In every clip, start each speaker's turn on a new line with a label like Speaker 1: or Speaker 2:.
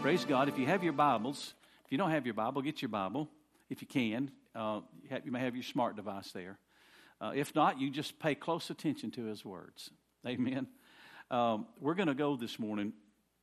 Speaker 1: Praise God. If you have your Bibles, if you don't have your Bible, get your Bible if you can. You may have your smart device there. If not, you just pay close attention to His words. Amen. We're going to go this morning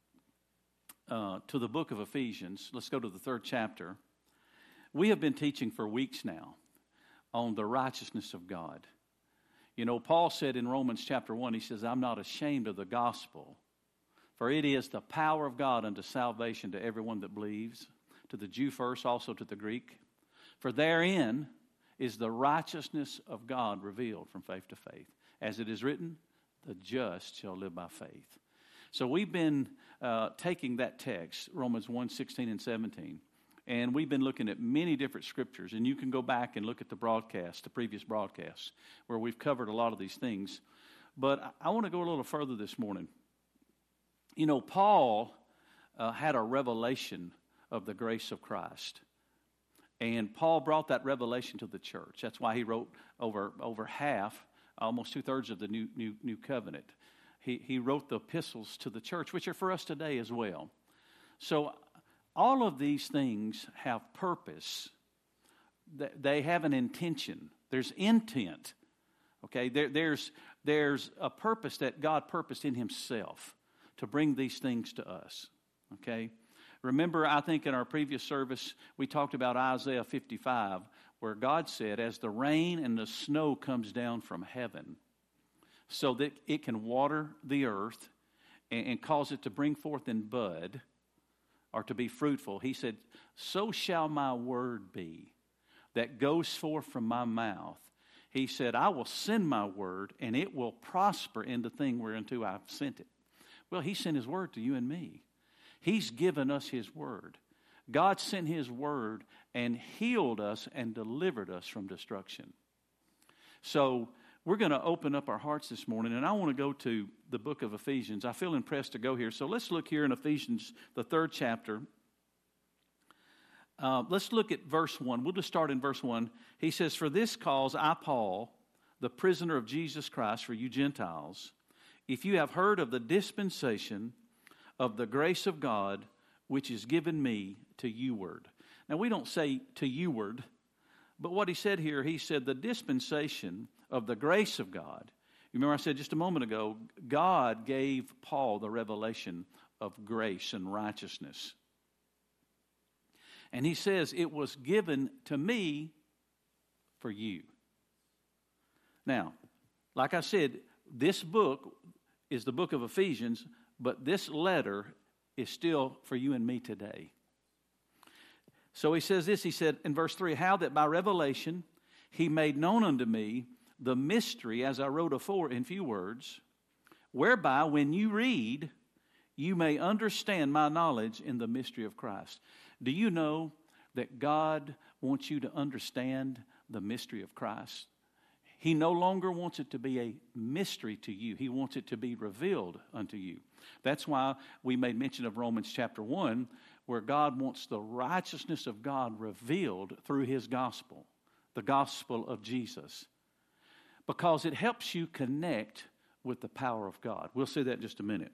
Speaker 1: to the book of Ephesians. Let's go to the 3rd chapter. We have been teaching for weeks now on the righteousness of God. You know, Paul said in Romans chapter 1, he says, I'm not ashamed of the gospel, for it is the power of God unto salvation to everyone that believes, to the Jew first, also to the Greek. For therein is the righteousness of God revealed from faith to faith. As it is written, the just shall live by faith. So we've been taking that text, Romans 1, 16 and 17, and we've been looking at many different scriptures. And you can go back and look at the broadcast, the previous broadcasts, where we've covered a lot of these things. But I want to go a little further this morning. You know, Paul had a revelation of the grace of Christ. And Paul brought that revelation to the church. That's why he wrote over half, almost 2/3 of the New Covenant. He wrote the epistles to the church, which are for us today as well. So all of these things have purpose. They have an intention. There's intent. Okay, there's a purpose that God purposed in Himself to bring these things to us. Okay. Remember, I think in our previous service, we talked about Isaiah 55, where God said, as the rain and the snow comes down from heaven, so that it can water the earth and cause it to bring forth in bud, or to be fruitful, He said, so shall my word be that goes forth from my mouth. He said, I will send my word, and it will prosper in the thing whereunto I've sent it. Well, He sent His word to you and me. He's given us His word. God sent His word and healed us and delivered us from destruction. So we're going to open up our hearts this morning, and I want to go to the book of Ephesians. I feel impressed to go here. So let's look here in Ephesians, the 3rd chapter. Let's look at verse 1. We'll just start in verse 1. He says, for this cause I, Paul, the prisoner of Jesus Christ for you Gentiles, if you have heard of the dispensation of the grace of God, which is given me to youward. Now, we don't say to youward, but what he said here, he said the dispensation of the grace of God. You remember I said just a moment ago, God gave Paul the revelation of grace and righteousness. And he says it was given to me for you. Now, like I said, this book is the book of Ephesians, but this letter is still for you and me today. So he says this, he said in verse 3, how that by revelation He made known unto me the mystery, as I wrote afore in few words, whereby when you read, you may understand my knowledge in the mystery of Christ. Do you know that God wants you to understand the mystery of Christ? He no longer wants it to be a mystery to you. He wants it to be revealed unto you. That's why we made mention of Romans chapter 1, where God wants the righteousness of God revealed through His gospel, the gospel of Jesus, because it helps you connect with the power of God. We'll see that in just a minute.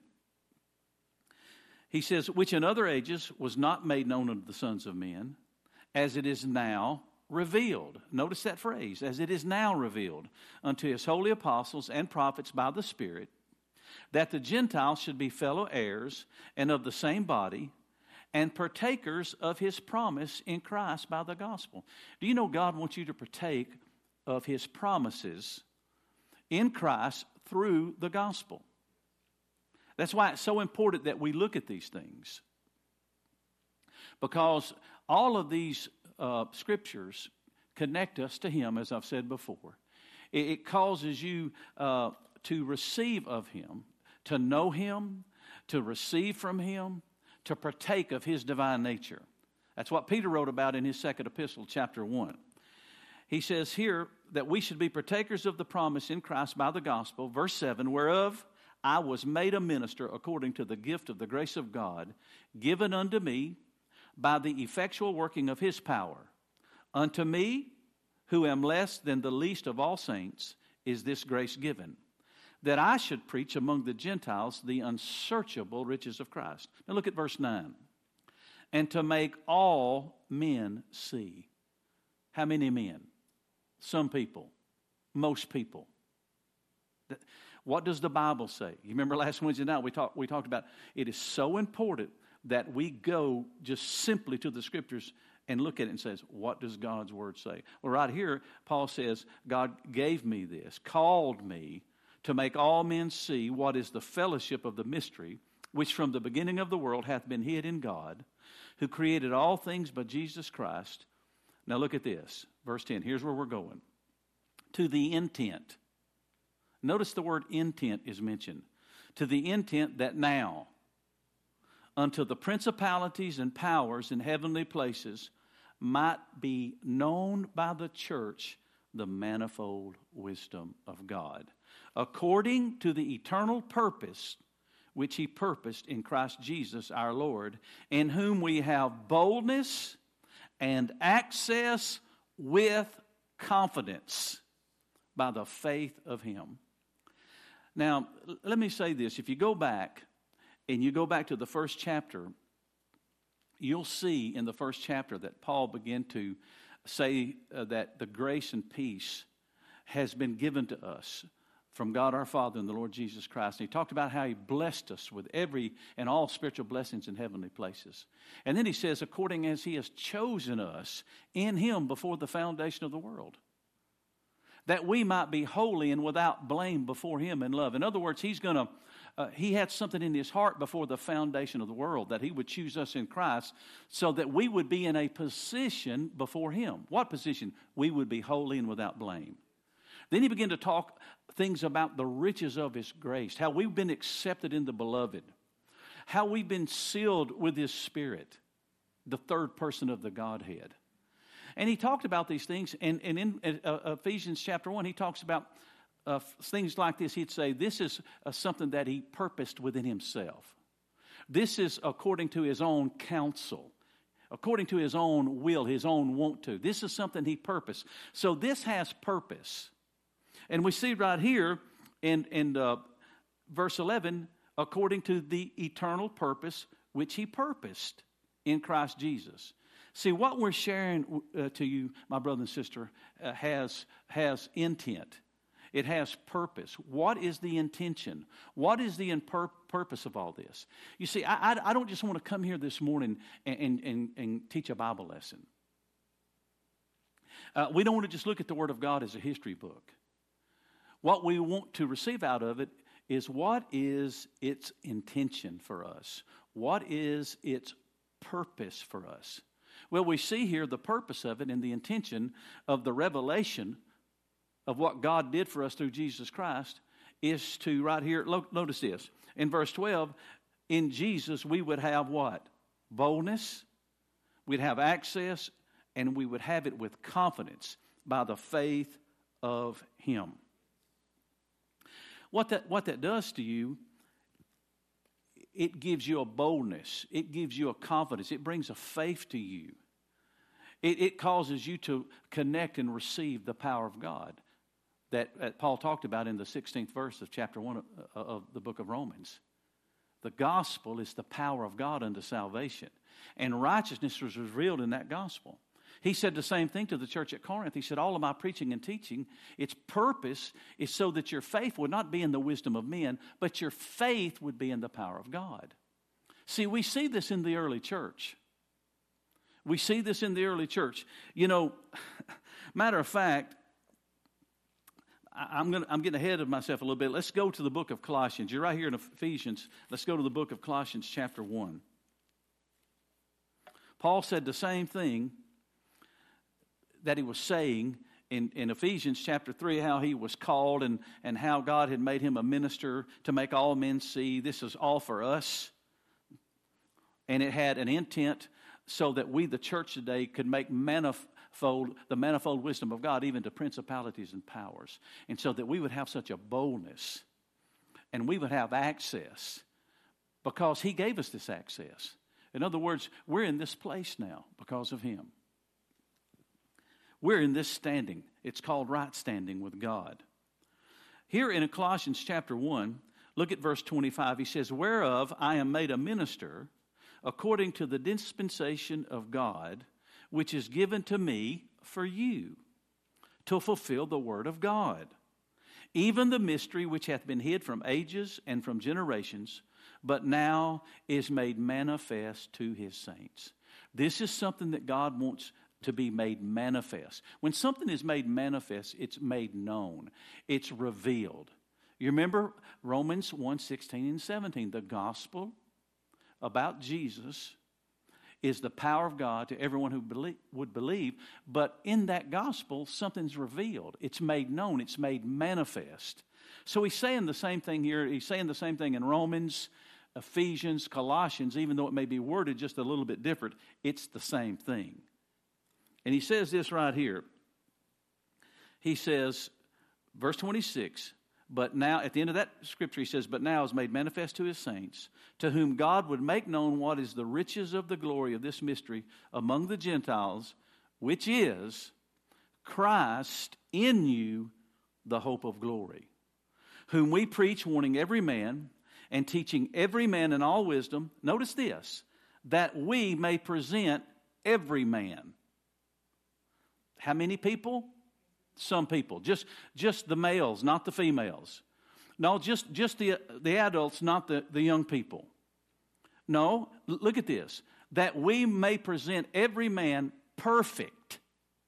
Speaker 1: He says, which in other ages was not made known unto the sons of men, as it is now revealed. Notice that phrase, as it is now revealed unto His holy apostles and prophets by the Spirit, that the Gentiles should be fellow heirs and of the same body, and partakers of His promise in Christ by the gospel. Do you know God wants you to partake of His promises in Christ through the gospel? That's why it's so important that we look at these things. Because all of these scriptures connect us to Him, as I've said before. It causes you to receive of Him, to know Him, to receive from Him, to partake of His divine nature. That's what Peter wrote about in his 2nd epistle, chapter 1. He says here that we should be partakers of the promise in Christ by the gospel, verse 7, whereof I was made a minister according to the gift of the grace of God, given unto me by the effectual working of His power. Unto me, who am less than the least of all saints, is this grace given, that I should preach among the Gentiles the unsearchable riches of Christ. Now look at verse 9. and to make all men see. How many men? Some people. Most people. What does the Bible say? You remember last Wednesday night we talked about it is so important that we go just simply to the Scriptures and look at it and says, what does God's Word say? Well, right here, Paul says, God gave me this, called me to make all men see what is the fellowship of the mystery, which from the beginning of the world hath been hid in God, who created all things by Jesus Christ. Now look at this, verse 10. Here's where we're going. To the intent. Notice the word intent is mentioned. To the intent that now, unto the principalities and powers in heavenly places, might be known by the church the manifold wisdom of God, according to the eternal purpose which He purposed in Christ Jesus our Lord, in whom we have boldness and access with confidence by the faith of Him. Now, let me say this. If you go back, and you go back to the first chapter, you'll see in the first chapter that Paul began to say that the grace and peace has been given to us from God our Father and the Lord Jesus Christ. And he talked about how He blessed us with every and all spiritual blessings in heavenly places. And then he says, according as He has chosen us in Him before the foundation of the world, that we might be holy and without blame before Him in love. In other words, He had something in His heart before the foundation of the world, that He would choose us in Christ so that we would be in a position before Him. What position? We would be holy and without blame. Then he began to talk things about the riches of His grace, how we've been accepted in the Beloved, how we've been sealed with His Spirit, the third person of the Godhead. And he talked about these things, and in Ephesians chapter 1, he talks about things like this. He'd say, this is something that He purposed within Himself. This is according to His own counsel, according to His own will, His own want to. This is something He purposed. So this has purpose. And we see right here in verse 11, according to the eternal purpose which He purposed in Christ Jesus. See, what we're sharing to you, my brother and sister, has intent. It has purpose. What is the intention? What is the purpose of all this? You see, I don't just want to come here this morning and teach a Bible lesson. We don't want to just look at the Word of God as a history book. What we want to receive out of it is, what is its intention for us? What is its purpose for us? Well, we see here the purpose of it and the intention of the revelation of what God did for us through Jesus Christ is to, right here, notice this. In verse 12, in Jesus we would have what? Boldness, we'd have access, and we would have it with confidence by the faith of Him. What that does to you, it gives you a boldness. It gives you a confidence. It brings a faith to you. It causes you to connect and receive the power of God that Paul talked about in the 16th verse of chapter 1 of the book of Romans. The gospel is the power of God unto salvation. And righteousness was revealed in that gospel. He said the same thing to the church at Corinth. He said, all of my preaching and teaching, its purpose is so that your faith would not be in the wisdom of men, but your faith would be in the power of God. See, we see this in the early church. We see this in the early church. You know, matter of fact, I'm getting ahead of myself a little bit. Let's go to the book of Colossians. You're right here in Ephesians. Let's go to the book of Colossians chapter 1. Paul said the same thing that he was saying in Ephesians chapter 3, how he was called and how God had made him a minister to make all men see. This is all for us. And it had an intent so that we, the church today, could make the manifold wisdom of God even to principalities and powers. And so that we would have such a boldness and we would have access because He gave us this access. In other words, we're in this place now because of Him. We're in this standing. It's called right standing with God. Here in Colossians chapter 1, look at verse 25. He says, whereof I am made a minister according to the dispensation of God, which is given to me for you, to fulfill the word of God. Even the mystery which hath been hid from ages and from generations, but now is made manifest to his saints. This is something that God wants to be made manifest. When something is made manifest, it's made known. It's revealed. You remember Romans 1:16 and 17. The gospel about Jesus is the power of God to everyone who would believe. But in that gospel, something's revealed. It's made known. It's made manifest. So he's saying the same thing here. He's saying the same thing in Romans, Ephesians, Colossians, even though it may be worded just a little bit different. It's the same thing. And he says this right here. He says, verse 26, but now, at the end of that scripture, he says, but now is made manifest to his saints, to whom God would make known what is the riches of the glory of this mystery among the Gentiles, which is Christ in you, the hope of glory, whom we preach, warning every man and teaching every man in all wisdom. Notice this, that we may present every man. How many people? Some people. Just the males, not the females. No, just the adults, not the young people. No, look at this. That we may present every man perfect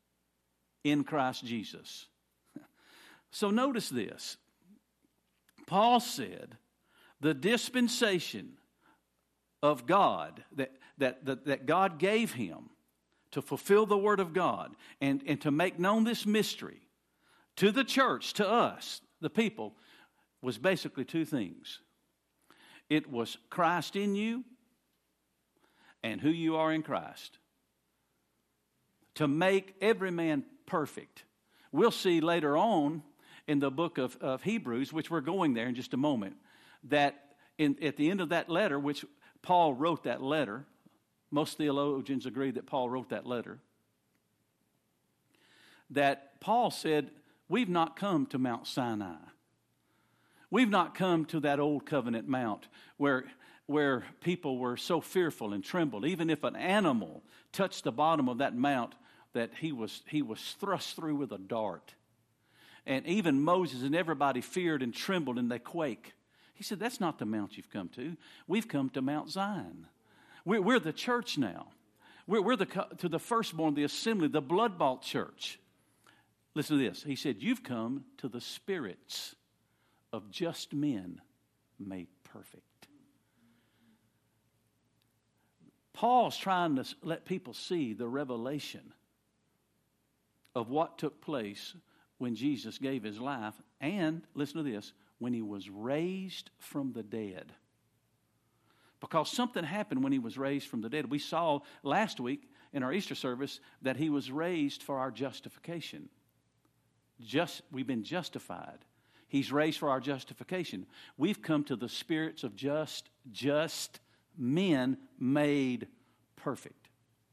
Speaker 1: in Christ Jesus. So notice this. Paul said the dispensation of God that God gave him to fulfill the word of God and to make known this mystery to the church, to us, the people, was basically two things. It was Christ in you and who you are in Christ. To make every man perfect. We'll see later on in the book of Hebrews, which we're going there in just a moment, that at the end of that letter, which Paul wrote that letter, most theologians agree that Paul wrote that letter, that Paul said, we've not come to Mount Sinai. We've not come to that old covenant mount where people were so fearful and trembled. Even if an animal touched the bottom of that mount, that he was thrust through with a dart. And even Moses and everybody feared and trembled and they quake. He said, that's not the mount you've come to. We've come to Mount Zion. We're the church now. We're to the firstborn, the assembly, the blood-bought church. Listen to this. He said, you've come to the spirits of just men made perfect. Paul's trying to let people see the revelation of what took place when Jesus gave his life, and, listen to this, when he was raised from the dead. Because something happened when he was raised from the dead. We saw last week in our Easter service that he was raised for our justification. We've been justified. He's raised for our justification. We've come to the spirits of just men made perfect.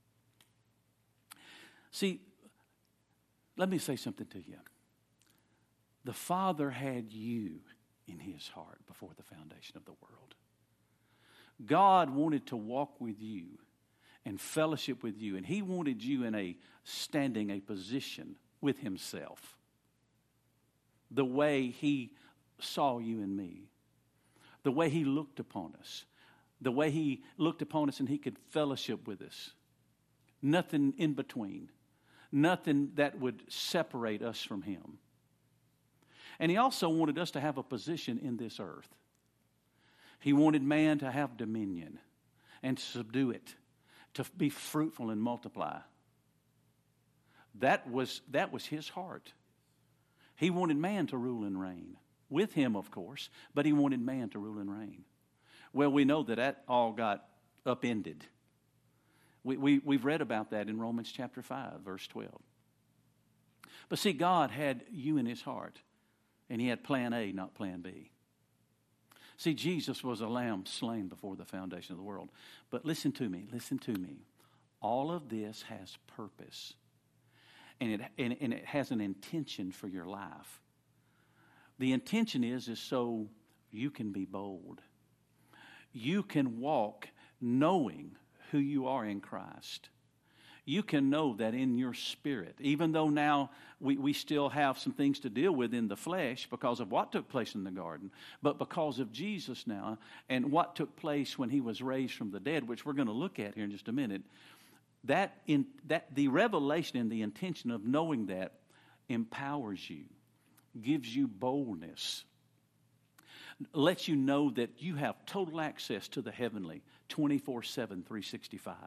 Speaker 1: See, let me say something to you. The Father had you in his heart before the foundation of the world. God wanted to walk with you and fellowship with you, and he wanted you in a position with himself. The way he saw you and me. The way he looked upon us. The way he looked upon us and he could fellowship with us. Nothing in between. Nothing that would separate us from him. And he also wanted us to have a position in this earth. He wanted man to have dominion and to subdue it, to be fruitful and multiply. That was his heart. He wanted man to rule and reign. With him, of course, but he wanted man to rule and reign. Well, we know that all got upended. We've read about that in Romans chapter 5, verse 12. But see, God had you in his heart, and he had plan A, not plan B. See, Jesus was a lamb slain before the foundation of the world. But listen to me. All of this has purpose. And it has an intention for your life. The intention is so you can be bold. You can walk knowing who you are in Christ. You can know that in your spirit, even though now we still have some things to deal with in the flesh because of what took place in the garden, but because of Jesus now and what took place when he was raised from the dead, which we're going to look at here in just a minute, that the revelation and the intention of knowing that empowers you, gives you boldness, lets you know that you have total access to the heavenly 24/7, 365.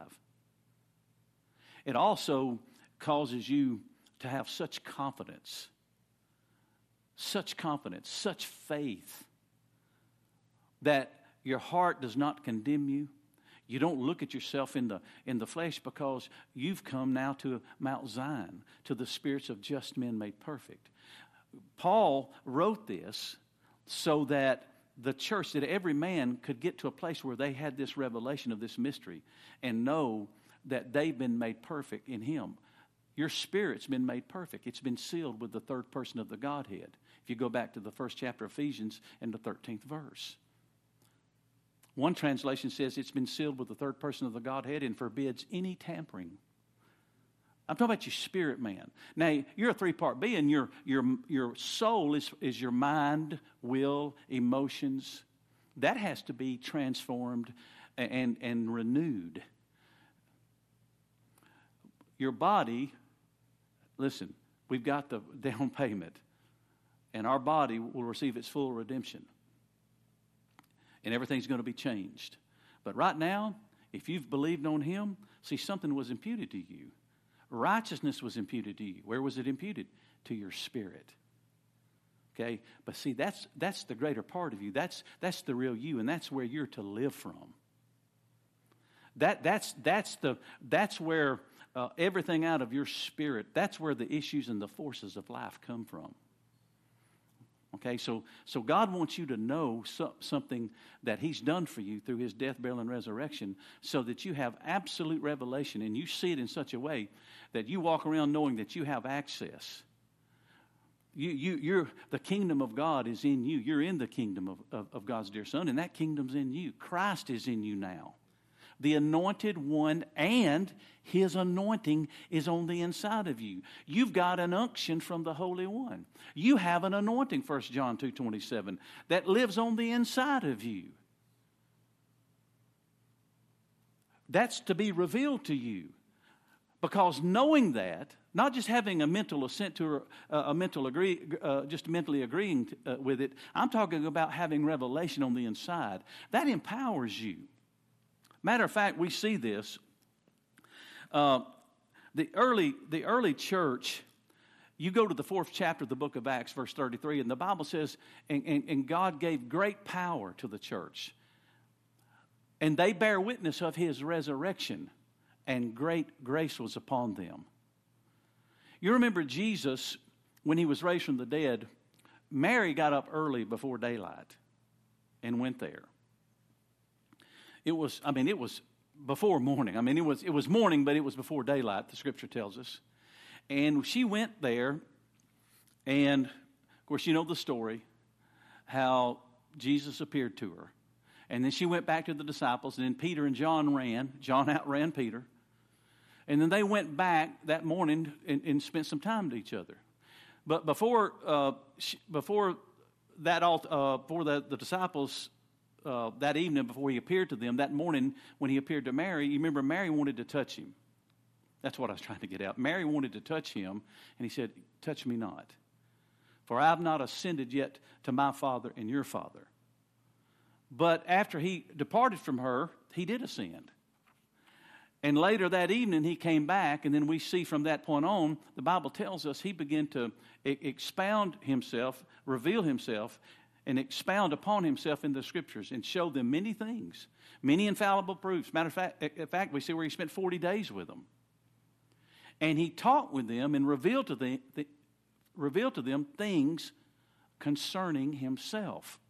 Speaker 1: It also causes you to have such confidence, such faith that your heart does not condemn you. You don't look at yourself in the flesh because you've come now to Mount Zion, to the spirits of just men made perfect. Paul wrote this so that the church, that every man could get to a place where they had this revelation of this mystery and know that they've been made perfect in him. Your spirit's been made perfect. It's been sealed with the third person of the Godhead. If you go back to the first chapter of Ephesians and the 13th verse. One translation says it's been sealed with the third person of the Godhead and forbids any tampering. I'm talking about your spirit, man. Now, you're a three-part being. Your soul is your mind, will, emotions. That has to be transformed and renewed. Your body, listen, we've got the down payment, and our body will receive its full redemption. And everything's going to be changed. But right now, if you've believed on him, see, something was imputed to you. Righteousness was imputed to you. Where was it imputed? To your spirit. Okay? But see, that's the greater part of you. That's the real you, and that's where you're to live from. That's where everything out of your spirit, that's where the issues and the forces of life come from. Okay, so God wants you to know something that he's done for you through his death, burial, and resurrection so that you have absolute revelation and you see it in such a way that you walk around knowing that you have access. You're the kingdom of God is in you. You're in the kingdom of God's dear Son, and that kingdom's in you. Christ is in you now. The anointed one, and his anointing is on the inside of you. You've got an unction from the Holy One. You have an anointing, 1 John 2:27, that lives on the inside of you. That's to be revealed to you. Because knowing that, not just having a mental assent to just mentally agreeing with it, I'm talking about having revelation on the inside. That empowers you. Matter of fact, we see this. The early church, you go to the 4th chapter of the book of Acts, verse 33, and the Bible says, and God gave great power to the church. And they bear witness of his resurrection, and great grace was upon them. You remember Jesus, when he was raised from the dead, Mary got up early before daylight and went there. It was before morning. It was morning, but it was before daylight, the scripture tells us. And she went there, and of course you know the story, how Jesus appeared to her. And then she went back to the disciples, and then Peter and John ran. John outran Peter. And then they went back that morning and spent some time to each other. But before the disciples, that evening before he appeared to them, that morning when he appeared to Mary, you remember Mary wanted to touch him. That's what I was trying to get out. Mary wanted to touch him, and he said, "Touch me not, for I have not ascended yet to my Father and your Father." But after he departed from her, he did ascend. And later that evening he came back, and then we see from that point on, the Bible tells us he began to expound himself, reveal himself, and expound upon himself in the scriptures and show them many things, many infallible proofs. Matter of fact, we see where he spent 40 days with them. And he taught with them and revealed to them things concerning himself.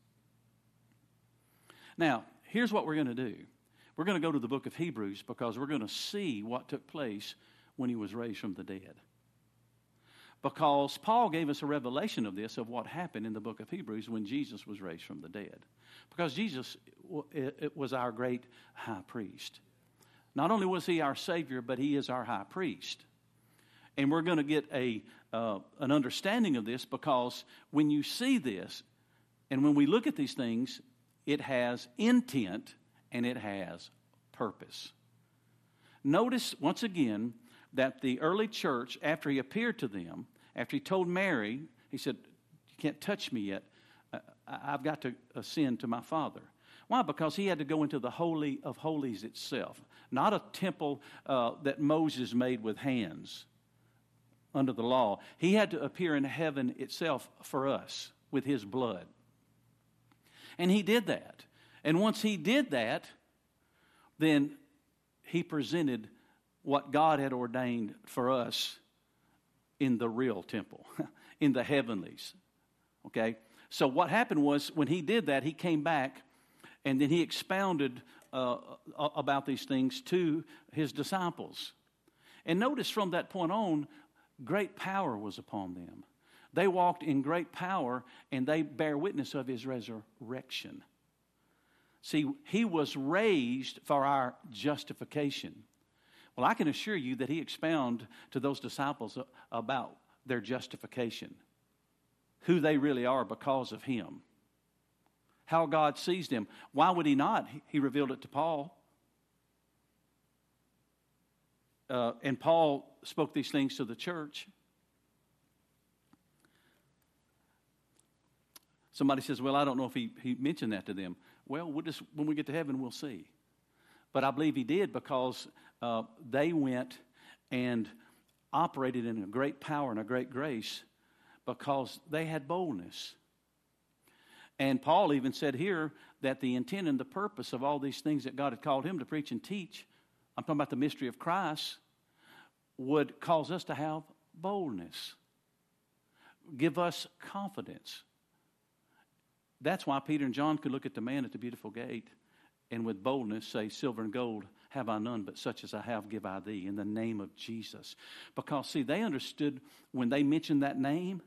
Speaker 1: Now, here's what we're going to do. We're going to go to the book of Hebrews because we're going to see what took place when he was raised from the dead. because Paul gave us a revelation of this, of what happened in the book of Hebrews when Jesus was raised from the dead. Because Jesus it was our great high priest. Not only was he our Savior, but he is our high priest. And we're going to get an understanding of this, because when you see this and when we look at these things, it has intent and it has purpose. Notice once again that the early church, after he appeared to them, after he told Mary, he said, "You can't touch me yet. I've got to ascend to my Father." Why? Because he had to go into the Holy of Holies itself, not a temple that Moses made with hands under the law. He had to appear in heaven itself for us with his blood. And he did that. And once he did that, then he presented what God had ordained for us in the real temple, in the heavenlies. Okay? So what happened was, when he did that, he came back and then he expounded about these things to his disciples. And notice from that point on, great power was upon them. They walked in great power, and they bear witness of his resurrection. See, he was raised for our justification. Well, I can assure you that he expounded to those disciples about their justification, who they really are because of him, how God sees them. Why would he not? He revealed it to Paul. And Paul spoke these things to the church. Somebody says, "Well, I don't know if he mentioned that to them." Well, when we get to heaven, we'll see. But I believe he did, because they went and operated in a great power and a great grace because they had boldness. And Paul even said here that the intent and the purpose of all these things that God had called him to preach and teach, I'm talking about the mystery of Christ, would cause us to have boldness, give us confidence. That's why Peter and John could look at the man at the beautiful gate and with boldness say, "Silver and gold have I none, but such as I have give I thee, in the name of Jesus." Because, see, they understood when they mentioned that name,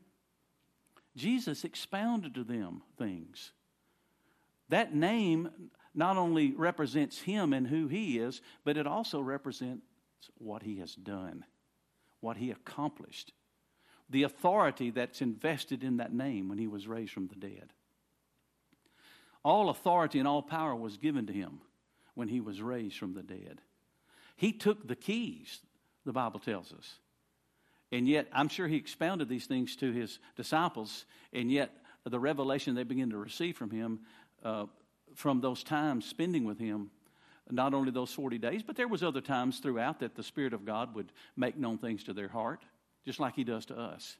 Speaker 1: Jesus expounded to them things. That name not only represents him and who he is, but it also represents what he has done, what he accomplished, the authority that's invested in that name when he was raised from the dead. All authority and all power was given to him when he was raised from the dead. He took the keys, the Bible tells us. And yet, I'm sure he expounded these things to his disciples, and yet the revelation they began to receive from him, from those times spending with him, not only those 40 days, but there was other times throughout that the Spirit of God would make known things to their heart, just like he does to us.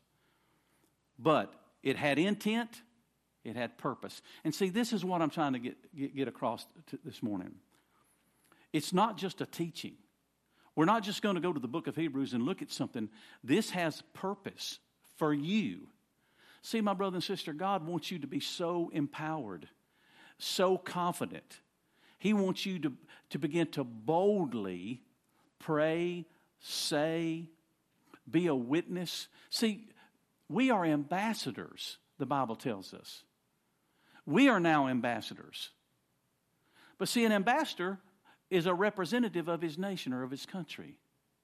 Speaker 1: But it had intent, it had purpose. And see, this is what I'm trying to get across this morning. It's not just a teaching. We're not just going to go to the book of Hebrews and look at something. This has purpose for you. See, my brother and sister, God wants you to be so empowered, so confident. He wants you to begin to boldly pray, say, be a witness. See, we are ambassadors, the Bible tells us. We are now ambassadors. But see, an ambassador is a representative of his nation or of his country.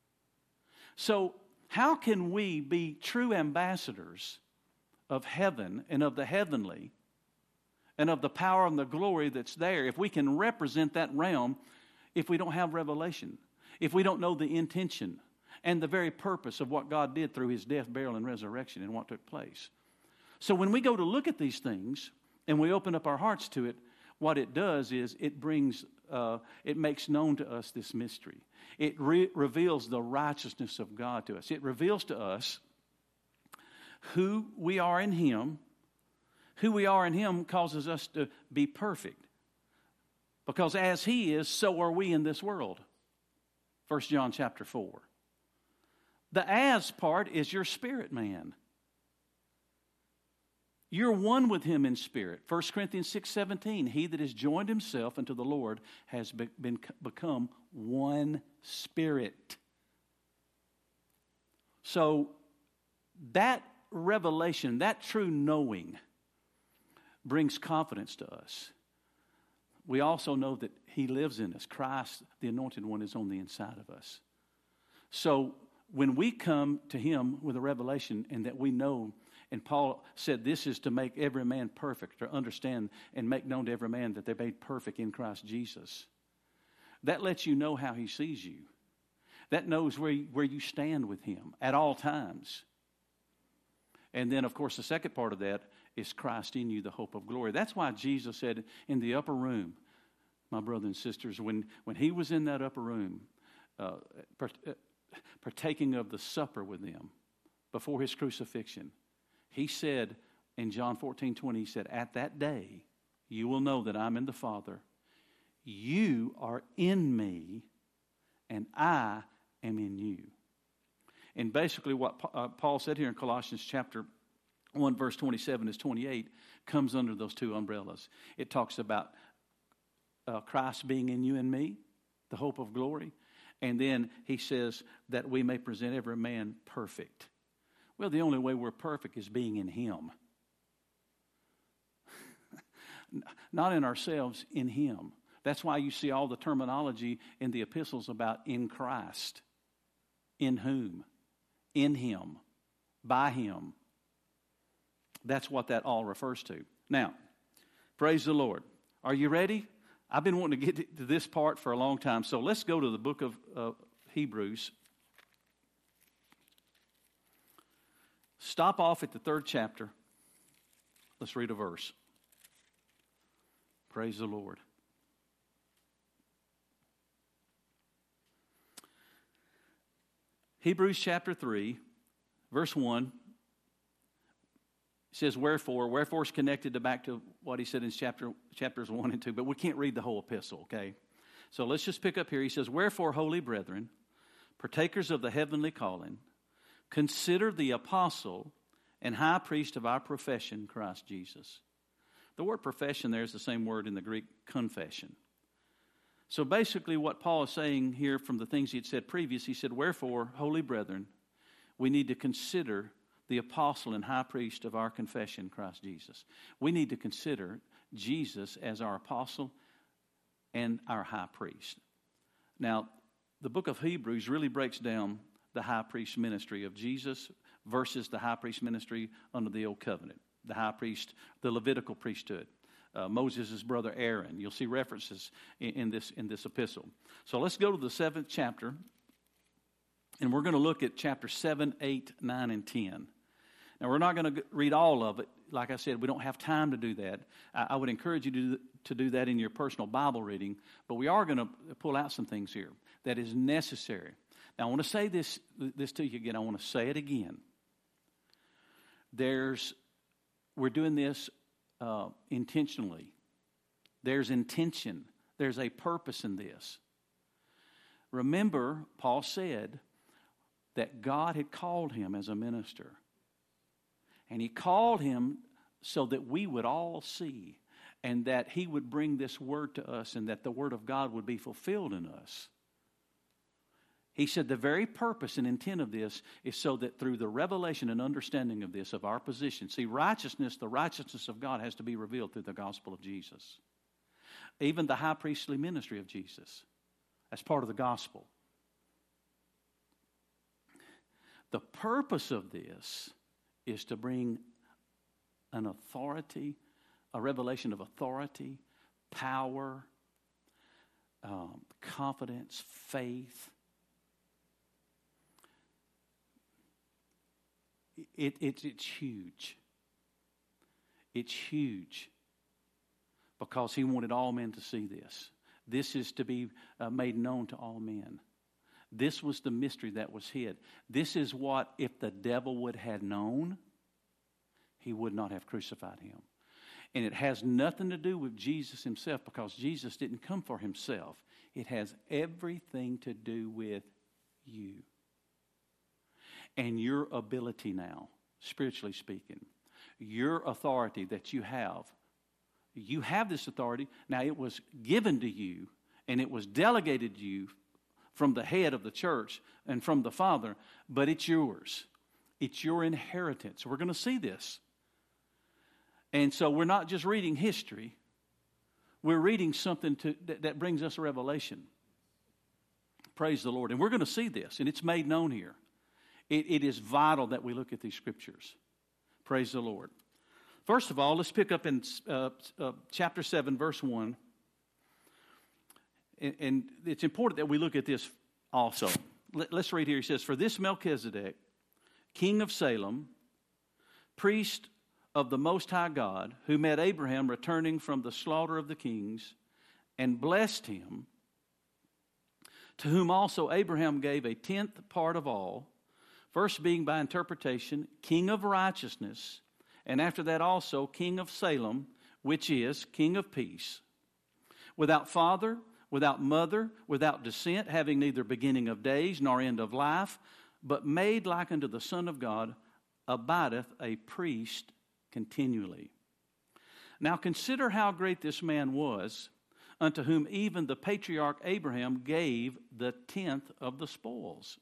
Speaker 1: So how can we be true ambassadors of heaven and of the heavenly and of the power and the glory that's there if we can represent that realm if we don't have revelation, if we don't know the intention and the very purpose of what God did through his death, burial, and resurrection and what took place? So when we go to look at these things and we open up our hearts to it, what it does is it makes known to us this mystery. It reveals the righteousness of God to us. It reveals to us who we are in him. Who we are in him causes us to be perfect. Because as he is, so are we in this world. 1 John chapter 4. The as part is your spirit man. You're one with him in spirit. 1 Corinthians 6:17, he that has joined himself unto the Lord has become one spirit. So that revelation, that true knowing, brings confidence to us. We also know that He lives in us. Christ, the Anointed One, is on the inside of us. So when we come to Him with a revelation and that we know, and Paul said this is to make every man perfect, or understand and make known to every man that they're made perfect in Christ Jesus. That lets you know how He sees you. That knows where you stand with Him at all times. And then, of course, the second part of that is Christ in you, the hope of glory. That's why Jesus said in the upper room, my brothers and sisters, when He was in that upper room, partaking of the supper with them before His crucifixion, He said in John 14:20, He said, at that day, you will know that I'm in the Father. You are in me, and I am in you. And basically what Paul said here in Colossians chapter 1, verse 27 to 28 comes under those two umbrellas. It talks about Christ being in you and me, the hope of glory. And then he says that we may present every man perfect. Well, the only way we're perfect is being in Him. Not in ourselves, in Him. That's why you see all the terminology in the epistles about in Christ. In whom? In Him. By Him. That's what that all refers to. Now, praise the Lord. Are you ready? I've been wanting to get to this part for a long time. So let's go to the book of Hebrews. Stop off at the 3rd chapter. Let's read a verse. Praise the Lord. Hebrews chapter 3, verse 1. It says, wherefore is connected back to what he said in chapters 1 and 2, but we can't read the whole epistle, okay? So let's just pick up here. He says, wherefore, holy brethren, partakers of the heavenly calling, consider the apostle and high priest of our profession, Christ Jesus. The word profession there is the same word in the Greek, confession. So basically what Paul is saying here from the things he had said previous, he said, wherefore, holy brethren, we need to consider the apostle and high priest of our confession, Christ Jesus. We need to consider Jesus as our apostle and our high priest. Now, the book of Hebrews really breaks down the high priest ministry of Jesus versus the high priest ministry under the old covenant. The high priest, the Levitical priesthood. Moses' brother Aaron. You'll see references in this epistle. So let's go to the 7th chapter. And we're going to look at chapter 7, 8, 9, and 10. Now, we're not going to read all of it. Like I said, we don't have time to do that. I would encourage you to do that in your personal Bible reading. But we are going to pull out some things here that is necessary. Now, I want to say this to you again. I want to say it again. We're doing this intentionally. There's intention. There's a purpose in this. Remember, Paul said that God had called him as a minister. And He called him so that we would all see and that He would bring this word to us and that the word of God would be fulfilled in us. He said the very purpose and intent of this is so that through the revelation and understanding of this, of our position, see, the righteousness of God has to be revealed through the gospel of Jesus. Even the high priestly ministry of Jesus, as part of the gospel. The purpose of this is to bring an authority, a revelation of authority, power, confidence, faith. It's huge. It's huge because He wanted all men to see this. This is to be made known to all men. This was the mystery that was hid. This is what, if the devil would have known, he would not have crucified Him. And it has nothing to do with Jesus Himself because Jesus didn't come for Himself. It has everything to do with you. And your ability now, spiritually speaking, your authority that you have this authority. Now it was given to you and it was delegated to you from the head of the church and from the Father, but it's yours. It's your inheritance. We're going to see this. And so we're not just reading history. We're reading something that brings us a revelation. Praise the Lord. And we're going to see this, and it's made known here. It is vital that we look at these scriptures. Praise the Lord. First of all, let's pick up in chapter 7, verse 1. And it's important that we look at this also. Let's read here. He says, "For this Melchizedek, king of Salem, priest of the Most High God, who met Abraham returning from the slaughter of the kings, and blessed him, to whom also Abraham gave a tenth part of all, first being by interpretation, king of righteousness, and after that also king of Salem, which is king of peace, without father, without mother, without descent, having neither beginning of days nor end of life, but made like unto the Son of God, abideth a priest continually. Now consider how great this man was, unto whom even the patriarch Abraham gave the tenth of the spoils.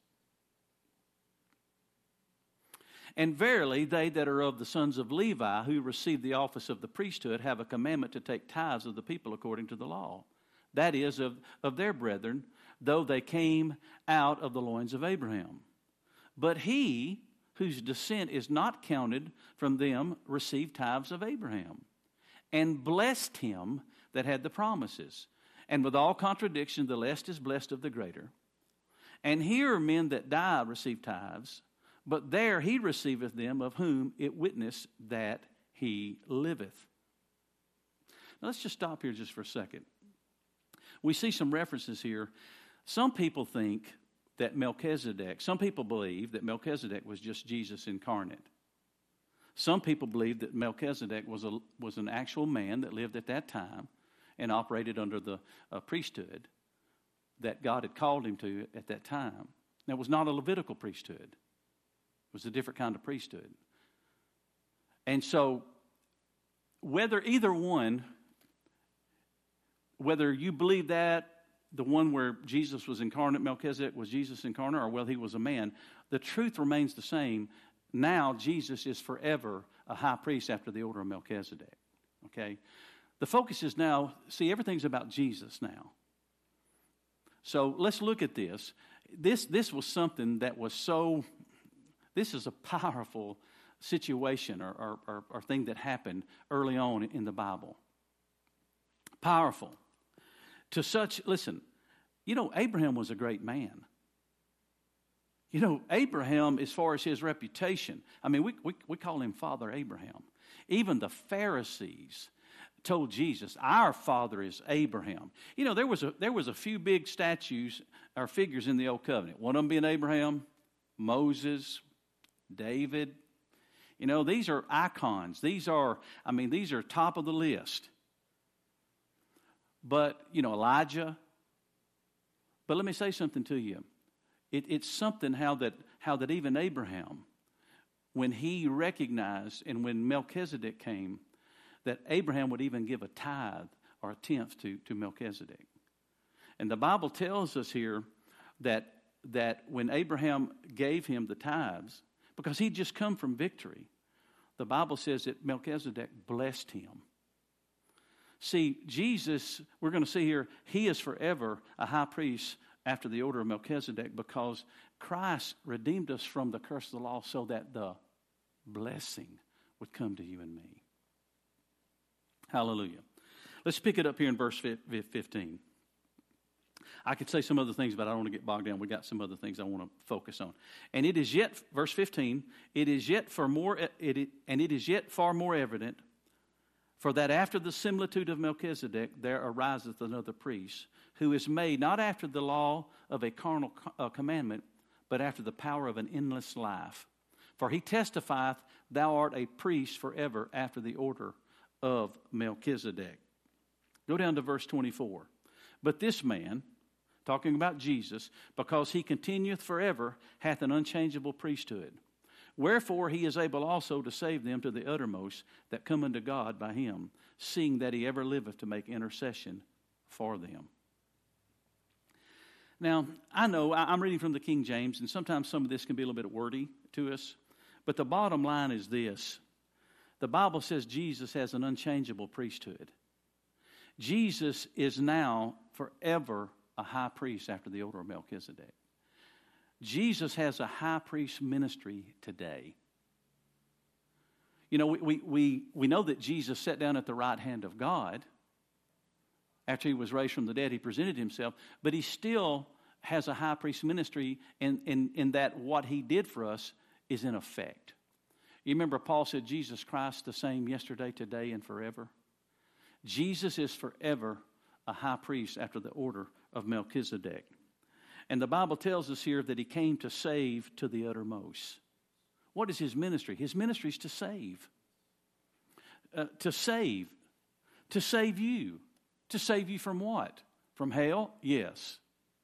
Speaker 1: And verily, they that are of the sons of Levi, who receive the office of the priesthood, have a commandment to take tithes of the people according to the law. That is, of their brethren, though they came out of the loins of Abraham. But he, whose descent is not counted from them, received tithes of Abraham, and blessed him that had the promises. And with all contradiction, the less is blessed of the greater. And here men that die receive tithes, but there he receiveth them of whom it witnessed that he liveth." Now let's just stop here just for a second. We see some references here. Some people think that some people believe that Melchizedek was just Jesus incarnate. Some people believe that Melchizedek was an actual man that lived at that time and operated under the priesthood that God had called him to at that time. Now, it was not a Levitical priesthood. It was a different kind of priesthood. And so, whether you believe that, the one where Jesus was incarnate, Melchizedek was Jesus incarnate, or well, he was a man, the truth remains the same. Now, Jesus is forever a high priest after the order of Melchizedek. Okay? The focus is now, see, everything's about Jesus now. So let's look at this. This was something that was this is a powerful situation or thing that happened early on in the Bible. Powerful. Listen, Abraham was a great man. Abraham, as far as his reputation, I mean, we call him Father Abraham. Even the Pharisees told Jesus, "Our father is Abraham." There was a few big statues or figures in the Old Covenant. One of them being Abraham, Moses, David. These are icons. These are top of the list. But, Elijah. But let me say something to you. It's something how that even Abraham, when he recognized and when Melchizedek came, that Abraham would even give a tithe or a tenth to Melchizedek. And the Bible tells us here that when Abraham gave him the tithes, because he'd just come from victory, the Bible says that Melchizedek blessed him. See, Jesus, we're going to see here, he is forever a high priest after the order of Melchizedek because Christ redeemed us from the curse of the law so that the blessing would come to you and me. Hallelujah. Let's pick it up here in verse 15. I could say some other things, but I don't want to get bogged down. We got some other things I want to focus on. And it is yet, verse 15, it is yet far more evident, for that after the similitude of Melchizedek there ariseth another priest, who is made not after the law of a carnal commandment, but after the power of an endless life. For he testifieth, thou art a priest forever after the order of Melchizedek. Go down to verse 24. But this man, talking about Jesus, because he continueth forever, hath an unchangeable priesthood. Wherefore he is able also to save them to the uttermost that come unto God by him, seeing that he ever liveth to make intercession for them. Now, I know I'm reading from the King James, and sometimes some of this can be a little bit wordy to us, But the bottom line is this. The Bible says Jesus has an unchangeable priesthood. Jesus is now forever a high priest after the order of Melchizedek. Jesus has a high priest ministry today. You know, we know that Jesus sat down at the right hand of God. After he was raised from the dead, he presented himself. But he still has a high priest ministry in that what he did for us is in effect. You remember Paul said, Jesus Christ the same yesterday, today, and forever? Jesus is forever a high priest after the order of Melchizedek. And the Bible tells us here that he came to save to the uttermost. What is his ministry? His ministry is to save. To save. To save you. To save you from what? From hell? Yes.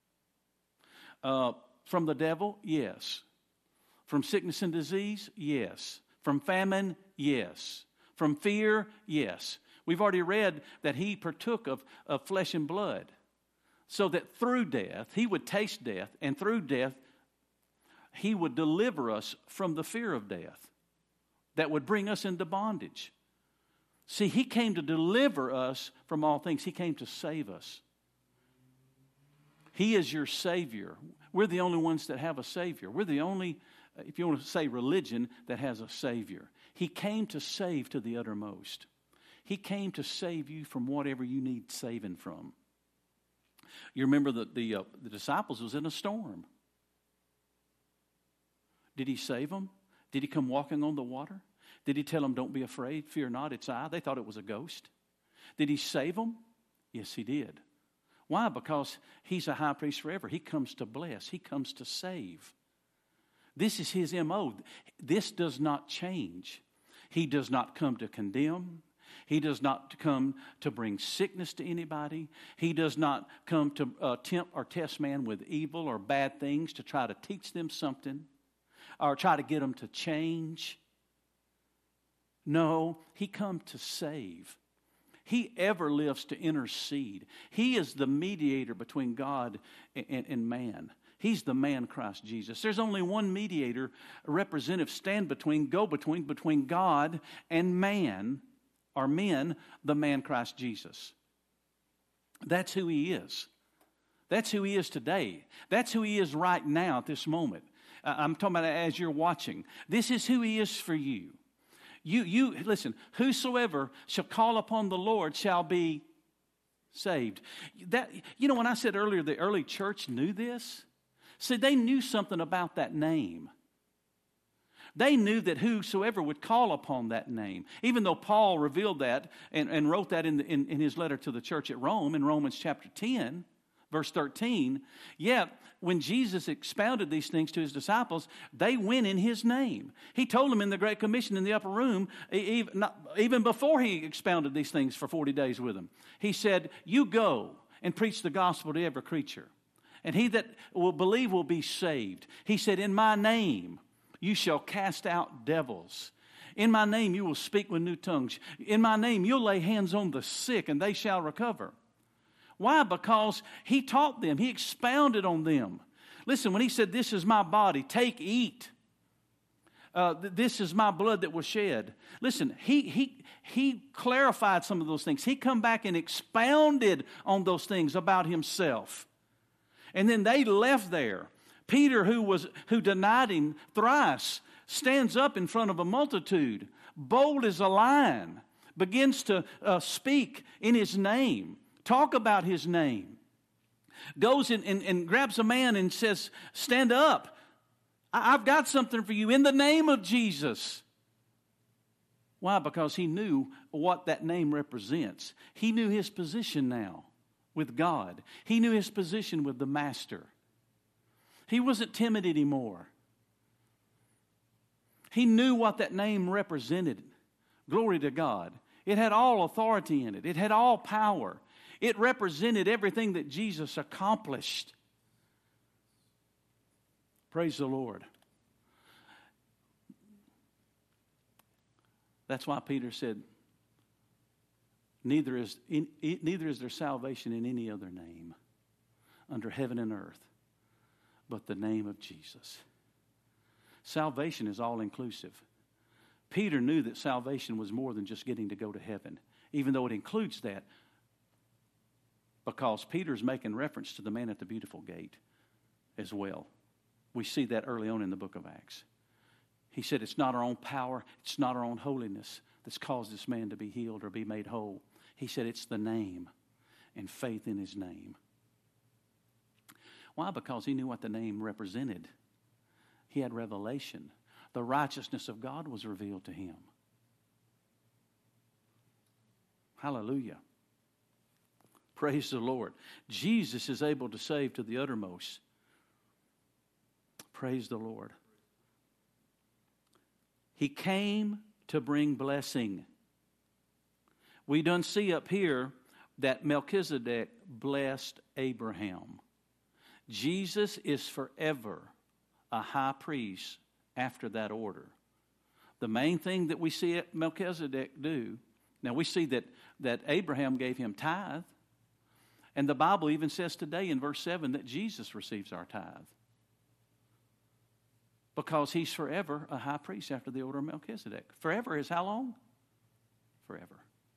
Speaker 1: From the devil? Yes. From sickness and disease? Yes. From famine? Yes. From fear? Yes. We've already read that he partook of flesh and blood, so that through death, he would taste death, and through death, he would deliver us from the fear of death that would bring us into bondage. See, he came to deliver us from all things. He came to save us. He is your Savior. We're the only ones that have a Savior. We're the only, if you want to say religion, that has a Savior. He came to save to the uttermost. He came to save you from whatever you need saving from. You remember that the disciples was in a storm. Did he save them? Did he come walking on the water? Did he tell them, don't be afraid, fear not, it's I? They thought it was a ghost. Did he save them? Yes, he did. Why? Because he's a high priest forever. He comes to bless. He comes to save. This is his M.O. This does not change. He does not come to condemn. He does not come to bring sickness to anybody. He does not come to tempt or test man with evil or bad things to try to teach them something or try to get them to change. No, he comes to save. He ever lives to intercede. He is the mediator between God and man. He's the man Christ Jesus. There's only one mediator, a representative, between God and man, or men, the man Christ Jesus. That's who he is. That's who he is today. That's who he is right now at this moment. I'm talking about as you're watching. This is who he is for you. You listen, whosoever shall call upon the Lord shall be saved. That, you know, when I said earlier the early church knew this, see, they knew something about that name. They knew that whosoever would call upon that name, even though Paul revealed that and wrote that in his letter to the church at Rome, in Romans chapter 10, verse 13, yet when Jesus expounded these things to his disciples, they went in his name. He told them in the Great Commission in the upper room, even before he expounded these things for 40 days with them, he said, you go and preach the gospel to every creature, and he that will believe will be saved. He said, in my name you shall cast out devils. In my name you will speak with new tongues. In my name you'll lay hands on the sick and they shall recover. Why? Because he taught them. He expounded on them. Listen, when he said, this is my body, take, eat. This is my blood that was shed. Listen, he clarified some of those things. He come back and expounded on those things about himself. And then they left there. Peter, who denied him thrice, stands up in front of a multitude, bold as a lion, begins to speak in his name. Talk about his name. Goes and grabs a man and says, stand up. I've got something for you in the name of Jesus. Why? Because he knew what that name represents. He knew his position now with God. He knew his position with the Master. He wasn't timid anymore. He knew what that name represented. Glory to God. It had all authority in it. It had all power. It represented everything that Jesus accomplished. Praise the Lord. That's why Peter said, neither is there salvation in any other name under heaven and earth but the name of Jesus. Salvation is all inclusive. Peter knew that salvation was more than just getting to go to heaven, even though it includes that, because Peter's making reference to the man at the beautiful gate as well. We see that early on in the book of Acts. He said it's not our own power, it's not our own holiness that's caused this man to be healed or be made whole. He said it's the name and faith in his name. Why? Because he knew what the name represented. He had revelation. The righteousness of God was revealed to him. Hallelujah. Praise the Lord. Jesus is able to save to the uttermost. Praise the Lord. He came to bring blessing. We done see up here that Melchizedek blessed Abraham. Jesus is forever a high priest after that order. The main thing that we see Melchizedek do, now we see that Abraham gave him tithe, and the Bible even says today in verse 7 that Jesus receives our tithe. Because he's forever a high priest after the order of Melchizedek. Forever is how long? Forever.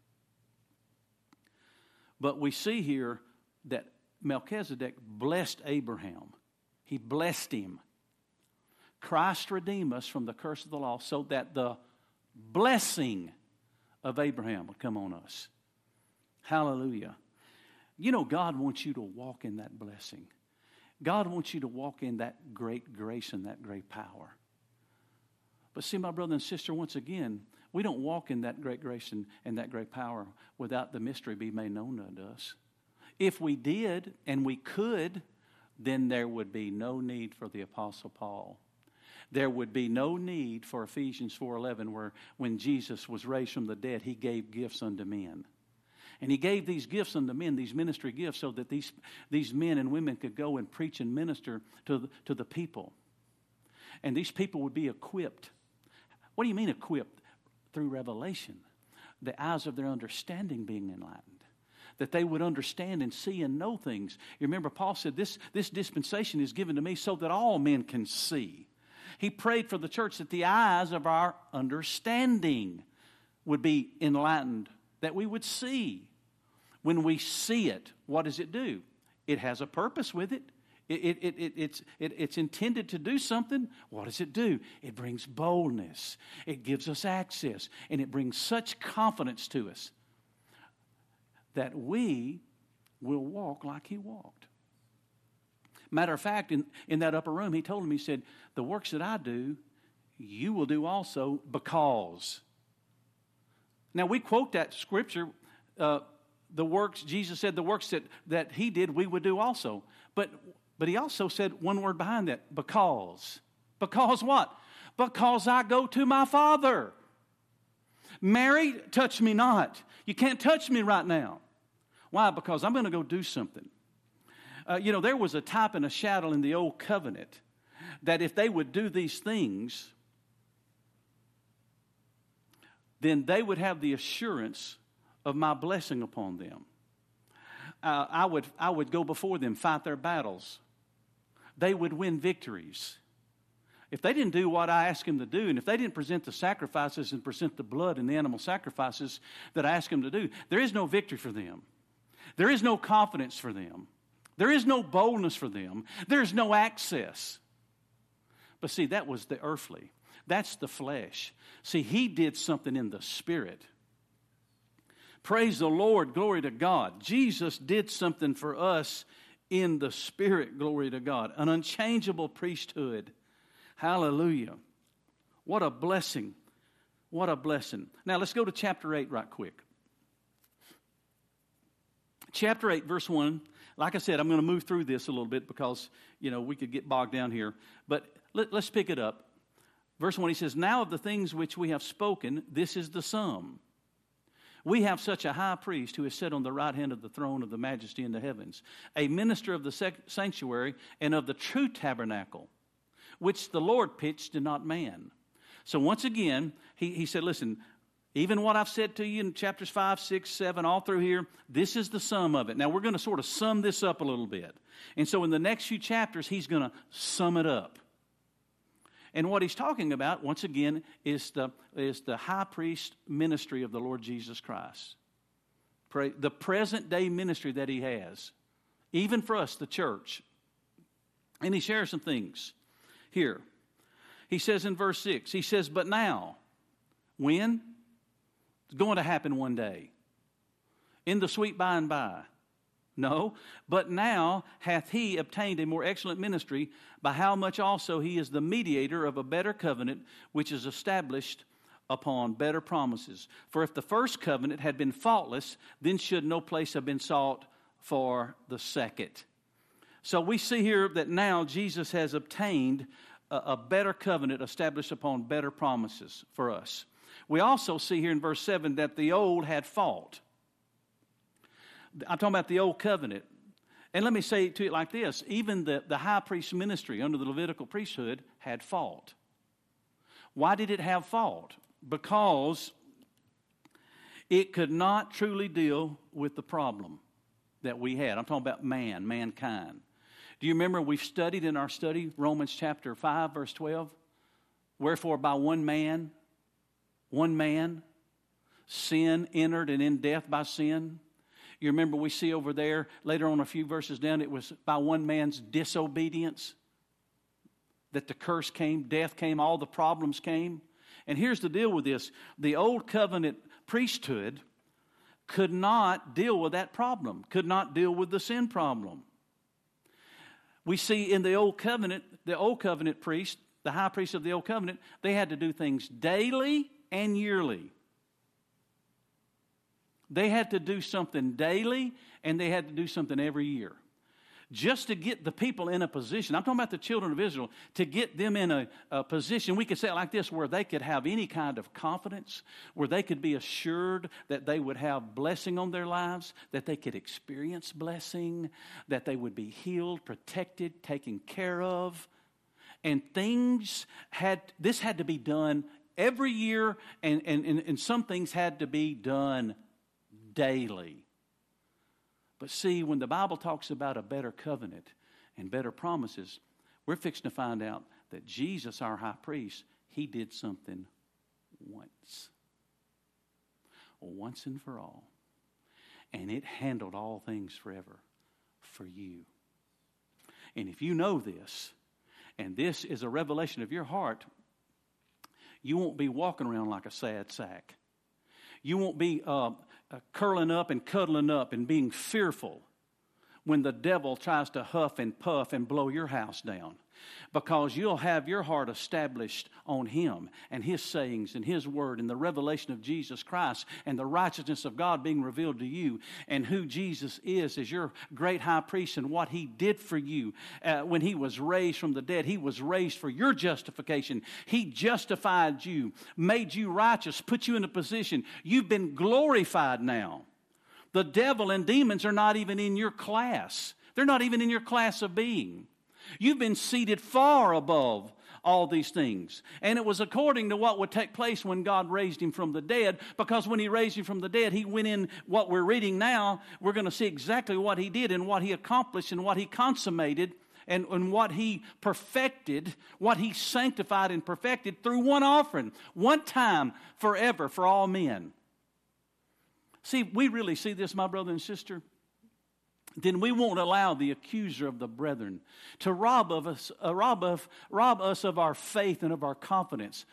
Speaker 1: But we see here that Melchizedek blessed Abraham. He blessed him. Christ redeemed us from the curse of the law so that the blessing of Abraham would come on us. Hallelujah. You know, God wants you to walk in that blessing. God wants you to walk in that great grace and that great power. But see, my brother and sister, once again, we don't walk in that great grace and that great power without the mystery be made known unto us. If we did and we could, then there would be no need for the Apostle Paul. There would be no need for Ephesians 4:11, where when Jesus was raised from the dead, he gave gifts unto men. And he gave these gifts unto men, these ministry gifts, so that these men and women could go and preach and minister to the people. And these people would be equipped. What do you mean equipped? Through revelation. The eyes of their understanding being enlightened. That they would understand and see and know things. You remember Paul said, this dispensation is given to me so that all men can see. He prayed for the church that the eyes of our understanding would be enlightened, that we would see. When we see it, what does it do? It has a purpose with it. It's intended to do something. What does it do? It brings boldness. It gives us access. And it brings such confidence to us that we will walk like he walked. Matter of fact, in that upper room, he told him, he said, the works that I do, you will do also because. Now, we quote that scripture, the works, Jesus said the works that he did, we would do also. But he also said one word behind that, because. Because what? Because I go to my Father. Mary, touch me not. You can't touch me right now. Why? Because I'm going to go do something. There was a type and a shadow in the old covenant that if they would do these things, then they would have the assurance of my blessing upon them. I would go before them, fight their battles. They would win victories. If they didn't do what I asked them to do, and if they didn't present the sacrifices and present the blood and the animal sacrifices that I asked them to do, there is no victory for them. There is no confidence for them. There is no boldness for them. There's no access. But see, that was the earthly. That's the flesh. See, he did something in the spirit. Praise the Lord, glory to God. Jesus did something for us in the spirit, glory to God. An unchangeable priesthood. Hallelujah. What a blessing. What a blessing. Now let's go to chapter 8 right quick. Chapter 8, verse 1. Like I said, I'm going to move through this a little bit because, we could get bogged down here. But let's pick it up. Verse 1, he says, now of the things which we have spoken, this is the sum. We have such a high priest who is set on the right hand of the throne of the majesty in the heavens, a minister of the sanctuary and of the true tabernacle, which the Lord pitched and not man. So once again, he said, listen, even what I've said to you in chapters 5, 6, 7, all through here, this is the sum of it. Now we're going to sort of sum this up a little bit. And so in the next few chapters, he's going to sum it up. And what he's talking about, once again, is the high priest ministry of the Lord Jesus Christ. The present day ministry that he has, even for us, the church. And he shares some things here. He says in verse 6, he says, but now, when? It's going to happen one day. In the sweet by and by. No, but now hath he obtained a more excellent ministry, by how much also he is the mediator of a better covenant, which is established upon better promises. For if the first covenant had been faultless, then should no place have been sought for the second. So we see here that now Jesus has obtained a better covenant established upon better promises for us. We also see here in verse 7 that the old had fault. I'm talking about the old covenant. And let me say to it like this. Even the high priest ministry under the Levitical priesthood had fault. Why did it have fault? Because it could not truly deal with the problem that we had. I'm talking about mankind. Do you remember we've studied in our study Romans chapter 5, verse 12? Wherefore by one man, sin entered, and in death by sin. You remember we see over there, later on a few verses down, it was by one man's disobedience that the curse came, death came, all the problems came. And here's the deal with this. The old covenant priesthood could not deal with that problem, could not deal with the sin problem. We see in the old covenant priest, the high priest of the old covenant, they had to do things daily and yearly. They had to do something daily, and they had to do something every year. Just to get the people in a position, I'm talking about the children of Israel, to get them in a position, we could say it like this, where they could have any kind of confidence, where they could be assured that they would have blessing on their lives, that they could experience blessing, that they would be healed, protected, taken care of. And this had to be done every year, and some things had to be done daily. But see, when the Bible talks about a better covenant and better promises, we're fixing to find out that Jesus, our high priest, he did something once and for all. And it handled all things forever for you. And if you know this, and this is a revelation of your heart, you won't be walking around like a sad sack. You won't be curling up and cuddling up and being fearful when the devil tries to huff and puff and blow your house down. Because you'll have your heart established on him and his sayings and his word and the revelation of Jesus Christ and the righteousness of God being revealed to you, and who Jesus is as your great high priest and what he did for you when he was raised from the dead. He was raised for your justification. He justified you, made you righteous, put you in a position. You've been glorified now. The devil and demons are not even in your class. They're not even in your class of being. You've been seated far above all these things. And it was according to what would take place when God raised him from the dead, because when he raised him from the dead, he went in what we're reading now. We're going to see exactly what he did and what he accomplished and what he consummated and what he perfected, what he sanctified and perfected through one offering, one time, forever, for all men. See, we really see this, my brother and sister. Then we won't allow the accuser of the brethren to rob us of our faith and of our confidence.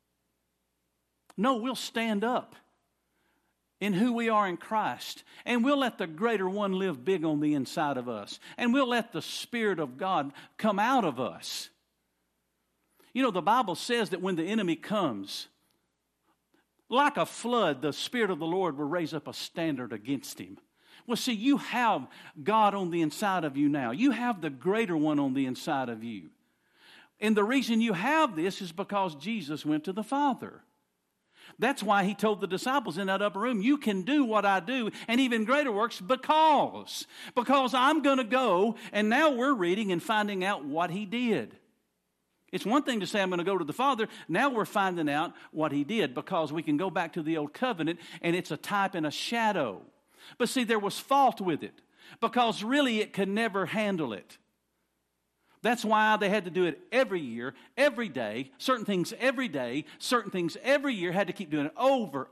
Speaker 1: No, we'll stand up in who we are in Christ, and we'll let the greater one live big on the inside of us, and we'll let the Spirit of God come out of us. You know, the Bible says that when the enemy comes, like a flood, the Spirit of the Lord will raise up a standard against him. Well, see, you have God on the inside of you now. You have the greater one on the inside of you. And the reason you have this is because Jesus went to the Father. That's why he told the disciples in that upper room, you can do what I do and even greater works because I'm going to go. And now we're reading and finding out what he did. It's one thing to say I'm going to go to the Father. Now we're finding out what he did, because we can go back to the old covenant and it's a type and a shadow. But see, there was fault with it, because really it could never handle it. That's why they had to do it every year, every day, certain things every day, certain things every year, had to keep doing it over.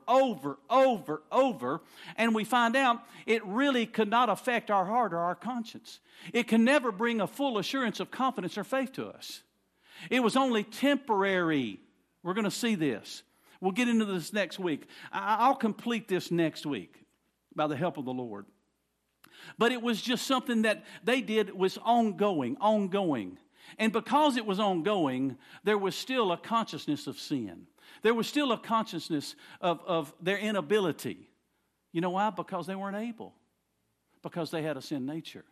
Speaker 1: And we find out it really could not affect our heart or our conscience. It can never bring a full assurance of confidence or faith to us. It was only temporary. We're going to see this. We'll get into this next week. I'll complete this next week by the help of the Lord. But it was just something that they did was ongoing. And because it was ongoing, there was still a consciousness of sin. There was still a consciousness of their inability. You know why? Because they weren't able. Because they had a sin nature.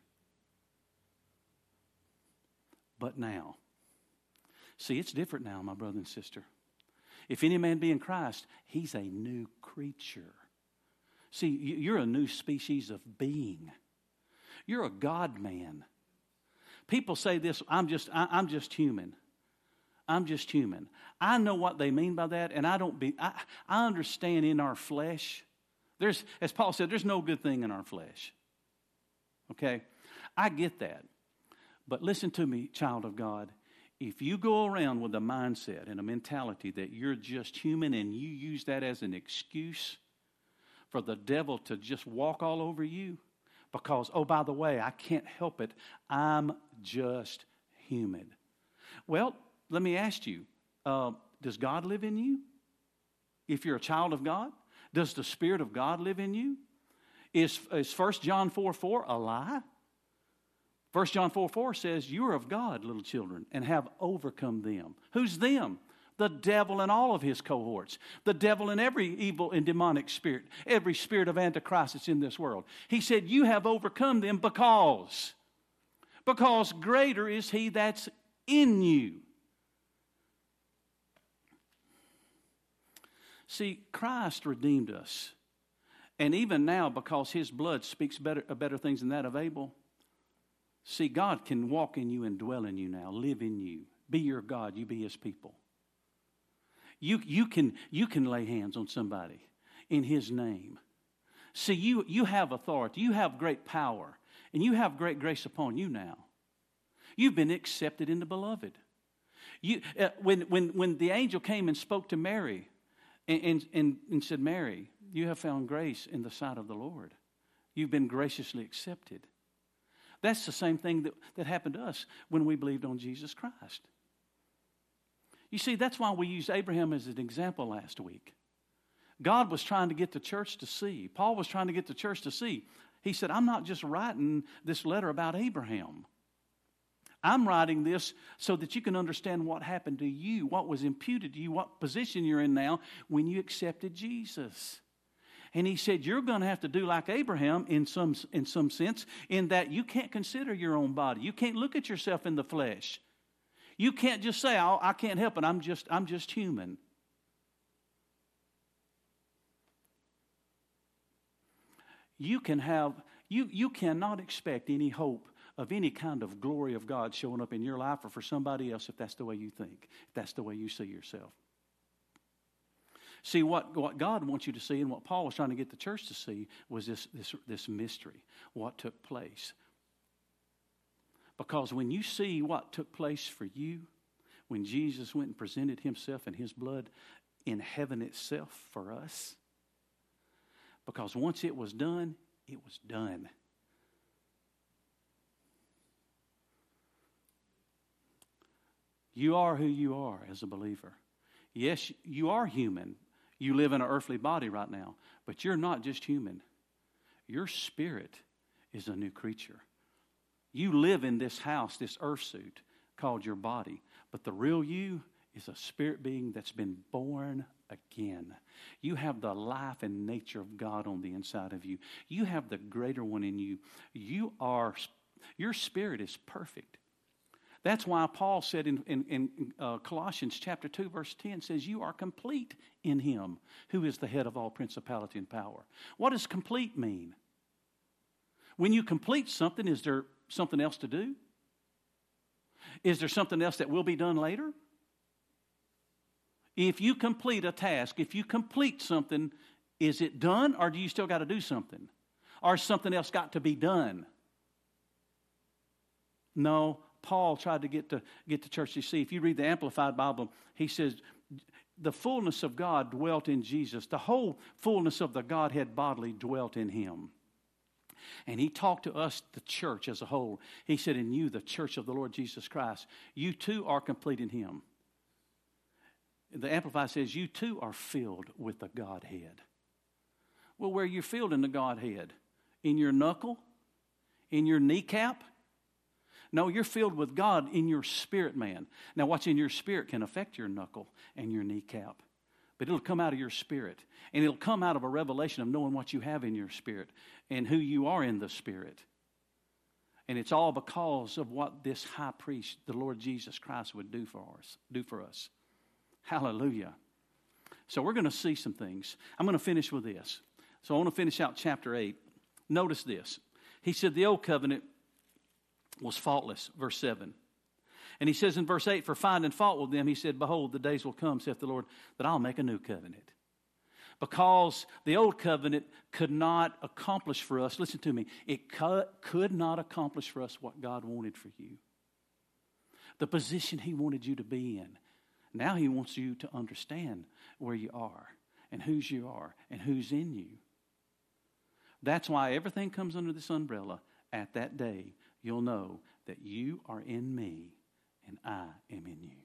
Speaker 1: But now, see, it's different now, my brother and sister. If any man be in Christ, he's a new creature. See, you're a new species of being. You're a God man. People say this, I'm just human. I'm just human. I know what they mean by that, and I understand in our flesh. As Paul said, there's no good thing in our flesh. Okay? I get that. But listen to me, child of God. If you go around with a mindset and a mentality that you're just human and you use that as an excuse for the devil to just walk all over you, because, oh, by the way, I can't help it. I'm just human. Well, let me ask you, does God live in you? If you're a child of God, does the Spirit of God live in you? Is 1 John 4:4 a lie? 1 John 4:4 says, you are of God, little children, and have overcome them. Who's them? The devil and all of his cohorts. The devil and every evil and demonic spirit. Every spirit of Antichrist that's in this world. He said, you have overcome them because greater is he that's in you. See, Christ redeemed us. And even now, because his blood speaks better things than that of Abel, see, God can walk in you and dwell in you now, live in you, be your God, you be his people. You can lay hands on somebody in his name. See, you have authority, you have great power, and you have great grace upon you now. You've been accepted in the beloved. When the angel came and spoke to Mary and said, Mary, you have found grace in the sight of the Lord. You've been graciously accepted. That's the same thing that happened to us when we believed on Jesus Christ. You see, that's why we used Abraham as an example last week. God was trying to get the church to see. Paul was trying to get the church to see. He said, I'm not just writing this letter about Abraham. I'm writing this so that you can understand what happened to you, what was imputed to you, what position you're in now when you accepted Jesus. And he said, you're going to have to do like Abraham in some sense, in that you can't consider your own body. You can't look at yourself in the flesh. You can't just say, oh, I can't help it. I'm just human. You cannot expect any hope of any kind of glory of God showing up in your life or for somebody else if that's the way you think, if that's the way you see yourself. See, what God wants you to see and what Paul was trying to get the church to see was this mystery, what took place. Because when you see what took place for you, when Jesus went and presented himself and his blood in heaven itself for us, because once it was done, it was done. You are who you are as a believer. Yes, you are human. You live in an earthly body right now, but you're not just human. Your spirit is a new creature. You live in this house, this earth suit called your body, but the real you is a spirit being that's been born again. You have the life and nature of God on the inside of you. You have the greater one in you. Your spirit is perfect. That's why Paul said in Colossians chapter 2, verse 10, says, you are complete in him, who is the head of all principality and power. What does complete mean? When you complete something, is there something else to do? Is there something else that will be done later? If you complete a task, if you complete something, is it done or do you still got to do something? Or something else got to be done? No, Paul tried to get the church to see. If you read the Amplified Bible, he says, the fullness of God dwelt in Jesus. The whole fullness of the Godhead bodily dwelt in him. And he talked to us, the church as a whole. He said, in you, the church of the Lord Jesus Christ, you too are complete in him. The Amplified says, you too are filled with the Godhead. Well, where you're filled in the Godhead? In your knuckle? In your kneecap? No, you're filled with God in your spirit, man. Now, what's in your spirit can affect your knuckle and your kneecap. But it'll come out of your spirit. And it'll come out of a revelation of knowing what you have in your spirit and who you are in the spirit. And it's all because of what this high priest, the Lord Jesus Christ, would do for us. Hallelujah. So we're going to see some things. I'm going to finish with this. So I want to finish out chapter 8. Notice this. He said the old covenant was faultless, verse 7. And he says in verse 8, for finding fault with them, he said, behold, the days will come, saith the Lord, that I'll make a new covenant. Because the old covenant could not accomplish for us, listen to me, it could not accomplish for us what God wanted for you. The position he wanted you to be in. Now he wants you to understand where you are and whose you are and who's in you. That's why everything comes under this umbrella. At that day, you'll know that you are in me and I am in you.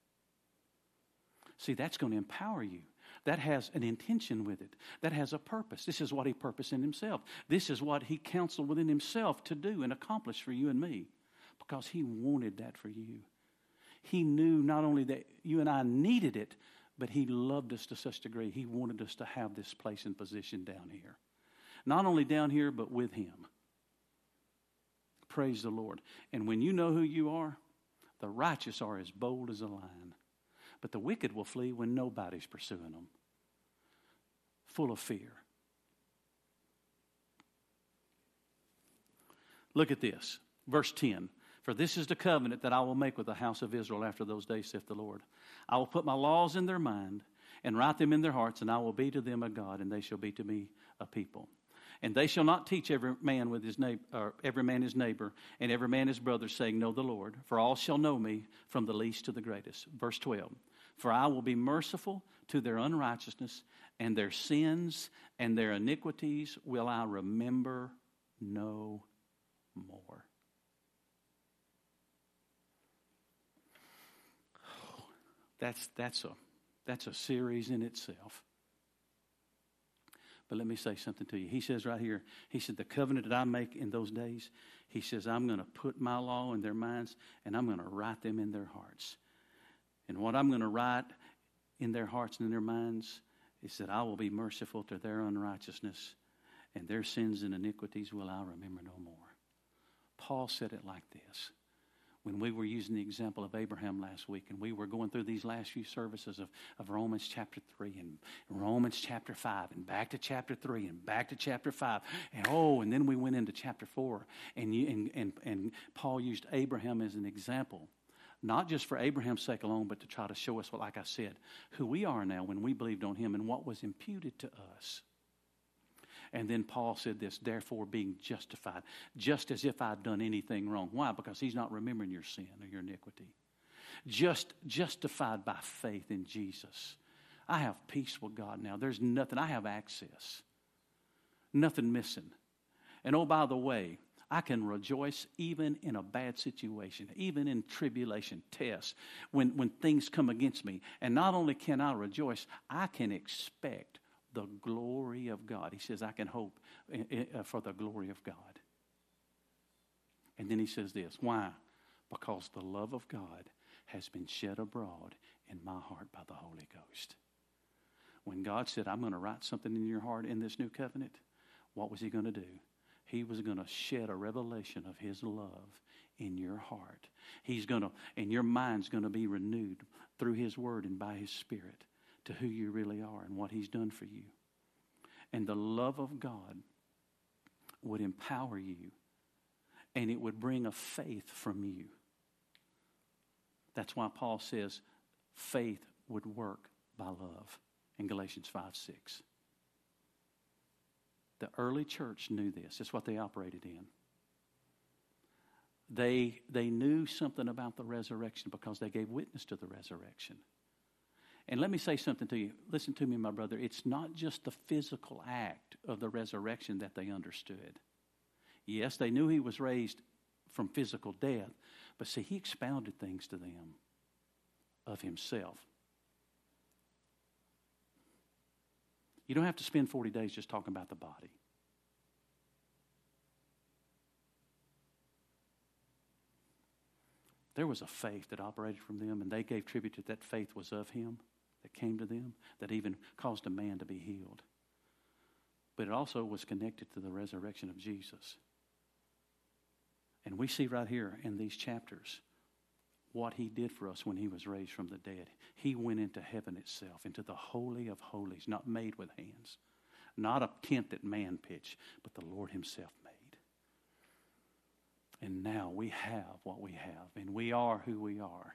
Speaker 1: See, that's going to empower you. That has an intention with it. That has a purpose. This is what he purposed in himself. This is what he counseled within himself to do and accomplish for you and me. Because he wanted that for you. He knew not only that you and I needed it, but he loved us to such a degree. He wanted us to have this place and position down here. Not only down here, but with him. Praise the Lord. And when you know who you are, the righteous are as bold as a lion. But the wicked will flee when nobody's pursuing them. Full of fear. Look at this. Verse 10. For this is the covenant that I will make with the house of Israel after those days, saith the Lord. I will put my laws in their mind and write them in their hearts, and I will be to them a God, and they shall be to me a people. And they shall not teach every man his neighbor, and every man his brother, saying, know the Lord. For all shall know me, from the least to the greatest. Verse 12. For I will be merciful to their unrighteousness, and their sins and their iniquities will I remember no more. That's a series in itself. But let me say something to you. He says right here, he said, the covenant that I make in those days, he says, I'm going to put my law in their minds and I'm going to write them in their hearts. And what I'm going to write in their hearts and in their minds is that I will be merciful to their unrighteousness, and their sins and iniquities will I remember no more. Paul said it like this. When we were using the example of Abraham last week, and we were going through these last few services of Romans chapter 3 and Romans chapter 5 and back to chapter 3 and back to chapter 5. And then we went into chapter 4, and Paul used Abraham as an example, not just for Abraham's sake alone, but to try to show us, like I said, who we are now when we believed on him and what was imputed to us. And then Paul said this, therefore being justified, just as if I'd done anything wrong. Why? Because he's not remembering your sin or your iniquity. Just justified by faith in Jesus. I have peace with God now. There's nothing. I have access. Nothing missing. And oh, by the way, I can rejoice even in a bad situation, even in tribulation, tests, when things come against me. And not only can I rejoice, I can expect the glory of God. He says, I can hope for the glory of God. And then he says this. Why? Because the love of God has been shed abroad in my heart by the Holy Ghost. When God said, I'm going to write something in your heart in this new covenant, what was he going to do? He was going to shed a revelation of his love in your heart. And your mind's going to be renewed through his word and by his Spirit to who you really are and what he's done for you. And the love of God would empower you, and it would bring a faith from you. That's why Paul says faith would work by love in Galatians 5:6. The early church knew this. It's what they operated in. They knew something about the resurrection because they gave witness to the resurrection. And let me say something to you. Listen to me, my brother. It's not just the physical act of the resurrection that they understood. Yes, they knew he was raised from physical death, but see, he expounded things to them of himself. You don't have to spend 40 days just talking about the body. There was a faith that operated from them, and they gave tribute to that faith was of him, that came to them, that even caused a man to be healed. But it also was connected to the resurrection of Jesus. And we see right here in these chapters what he did for us when he was raised from the dead. He went into heaven itself, into the Holy of Holies, not made with hands, not a tent that man pitched, but the Lord himself made. And now we have what we have, and we are who we are.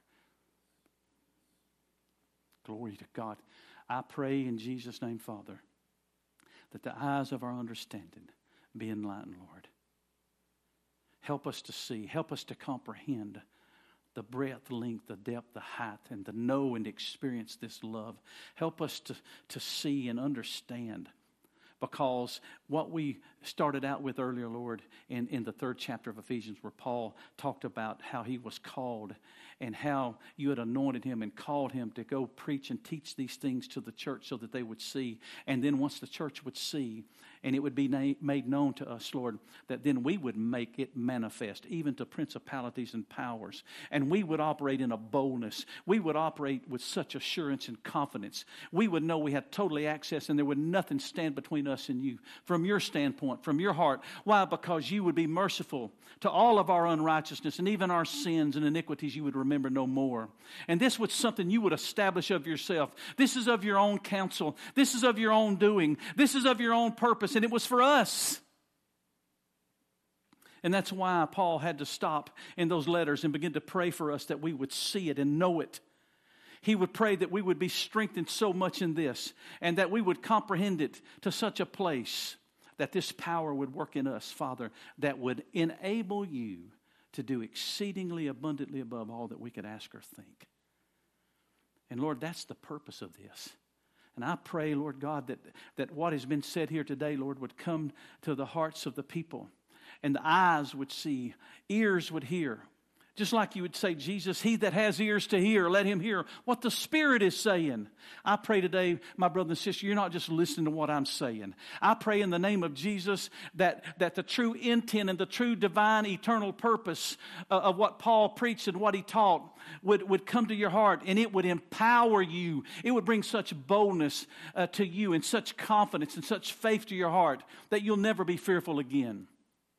Speaker 1: Glory to God. I pray in Jesus' name, Father, that the eyes of our understanding be enlightened, Lord. Help us to see, help us to comprehend the breadth, the length, the depth, the height, and to know and experience this love. Help us to see and understand. Because what we started out with earlier, Lord, in the 3rd chapter of Ephesians, where Paul talked about how he was called and how you had anointed him and called him to go preach and teach these things to the church so that they would see. And then once the church would see, and it would be made known to us, Lord, that then we would make it manifest, even to principalities and powers. And we would operate in a boldness. We would operate with such assurance and confidence. We would know we had totally access, and there would nothing stand between us and you. From your standpoint, from your heart. Why? Because you would be merciful to all of our unrighteousness, and even our sins and iniquities you would remember no more. And this was something you would establish of yourself. This is of your own counsel. This is of your own doing. This is of your own purpose. And it was for us. And that's why Paul had to stop in those letters and begin to pray for us that we would see it and know it. He would pray that we would be strengthened so much in this and that we would comprehend it to such a place that this power would work in us, Father, that would enable you to do exceedingly abundantly above all that we could ask or think. And Lord, that's the purpose of this. And I pray, Lord God, that what has been said here today, Lord, would come to the hearts of the people. And the eyes would see, ears would hear. Just like you would say, Jesus, he that has ears to hear, let him hear what the Spirit is saying. I pray today, my brother and sister, you're not just listening to what I'm saying. I pray in the name of Jesus that the true intent and the true divine eternal purpose of what Paul preached and what he taught would come to your heart, and it would empower you. It would bring such boldness to you and such confidence and such faith to your heart that you'll never be fearful again.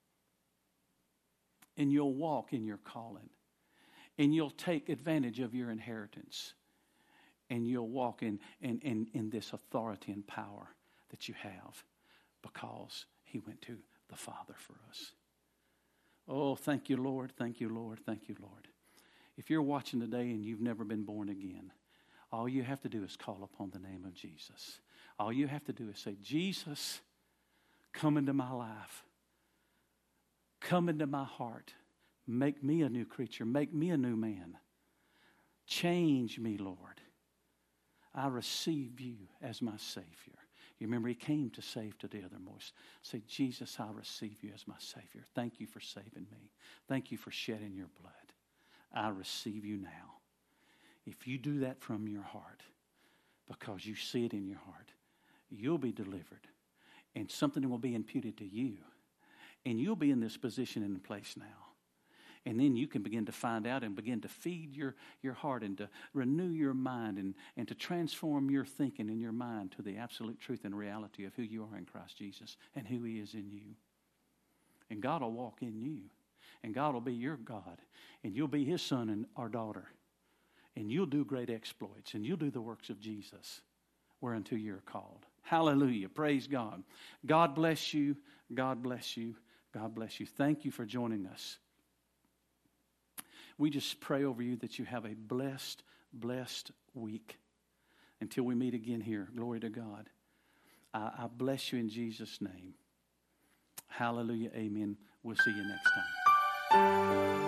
Speaker 1: And you'll walk in your calling. And you'll take advantage of your inheritance. And you'll walk in this authority and power that you have because he went to the Father for us. Oh, thank you, Lord. Thank you, Lord. Thank you, Lord. If you're watching today and you've never been born again, all you have to do is call upon the name of Jesus. All you have to do is say, Jesus, come into my life. Come into my heart. Make me a new creature. Make me a new man. Change me, Lord. I receive you as my Savior. You remember he came to save to the uttermost. Say, Jesus, I receive you as my Savior. Thank you for saving me. Thank you for shedding your blood. I receive you now. If you do that from your heart, because you see it in your heart, you'll be delivered. And something will be imputed to you. And you'll be in this position and place now. And then you can begin to find out and begin to feed your heart and to renew your mind and to transform your thinking and your mind to the absolute truth and reality of who you are in Christ Jesus and who he is in you. And God will walk in you. And God will be your God. And you'll be his son and our daughter. And you'll do great exploits. And you'll do the works of Jesus whereunto you're called. Hallelujah. Praise God. God bless you. God bless you. God bless you. Thank you for joining us. We just pray over you that you have a blessed, blessed week until we meet again here. Glory to God. I bless you in Jesus' name. Hallelujah. Amen. We'll see you next time.